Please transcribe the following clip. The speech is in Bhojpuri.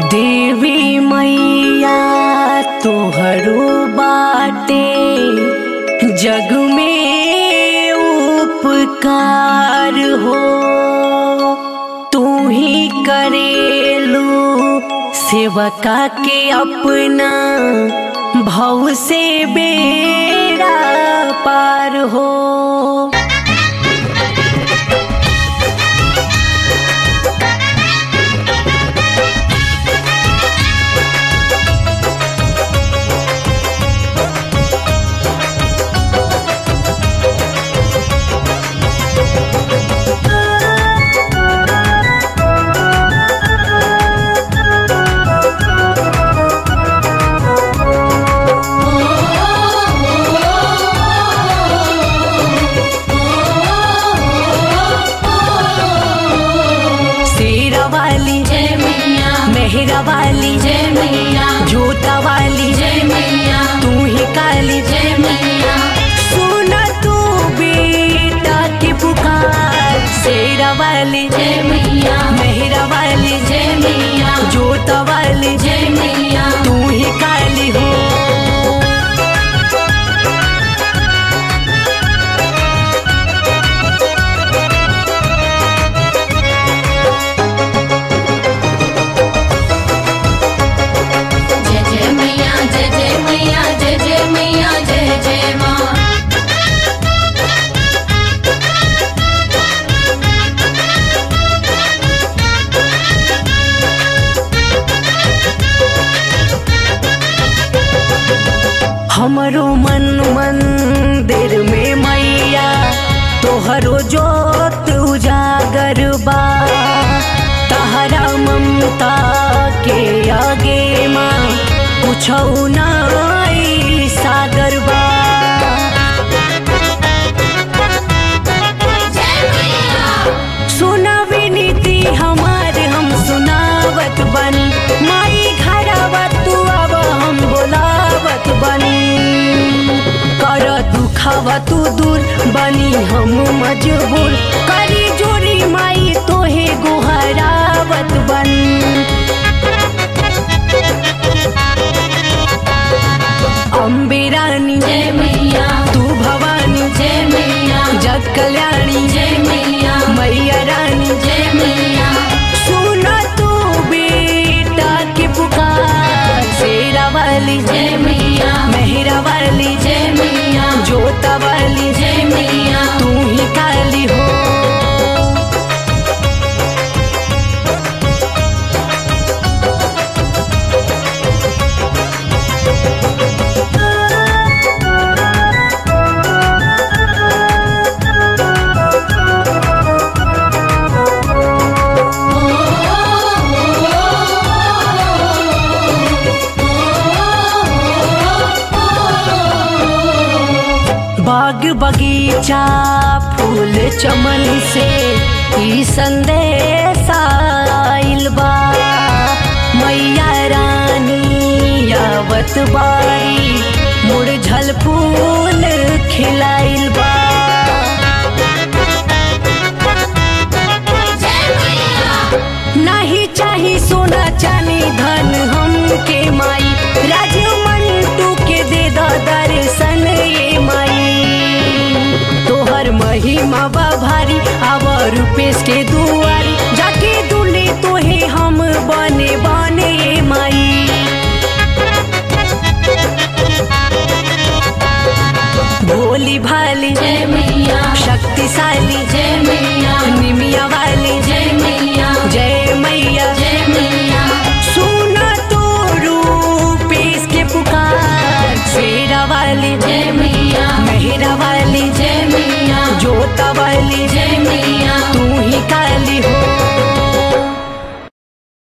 देवी मैया तोहरो बाटे जग में उपकार हो। तू ही करेलू सेवका के अपना भव से बेड़ा पार हो। मेहरा वाली जय मैया, जोता वाली जय मैया, तू ही काली जय मैया। सुना तू बेटा की पुकार, शेरा वाली जय मैया, मेहरा वाली जय मैया, जोता वाली जय मैया, तू ही काली हो। हमरो मन मंदिर में मैया तोहरो जोत उजागर बा। तहरा ममता के आगे माँ कुछौ नाई सागर बा। सुना विनीति हमारे हम सुनावत बनी, माई घरवा तू अब हम बोलावत बनी। कर दुखावा तू दूर बनी हम मजबूर, करी जोरी माई तोहे गुहरावत बनी। अम्बे रानी जय मैया, तू भवानी जय मैया, जग कल्याणी जय मैया, मैया रानी जय मैया। सुना तू बेटा की पुकार, शेरा वाली जय मैया, मेहरा वाली जय मैया, जोता वाली जय मैया, तू ही काली हो। बाग बगीचा फूल चमन से ई संदेश आइल बा। मैया रानी आवत बारी, मुरझल फूल खिलाइल बा। नहीं चाही सोना चांदी धन हमके माई, राजू मंटू के दे दा दर्शन ये माई। तोहर महिमा बा भारी, आवर रूपेश के दुआरी, जाके दुले तोहे हम बने बने माई। भोली भाली जय मैया, शक्तिशाली जय मैया, निमिया वाली जय मैया, जय मैया।